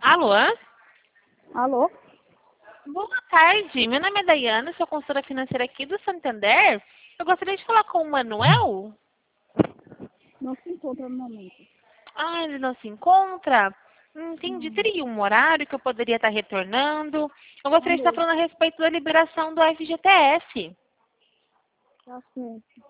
Alô? Alô? Boa tarde, meu nome é Daiane, sou consultora financeira aqui do Santander. Eu gostaria de falar com o Manuel. Não se encontra no momento. Ah, ele não se encontra? Entendi. Não. Teria um horário que eu poderia estar retornando? Eu gostaria de estar Alô? falando a respeito da liberação do FGTS. Tá certo.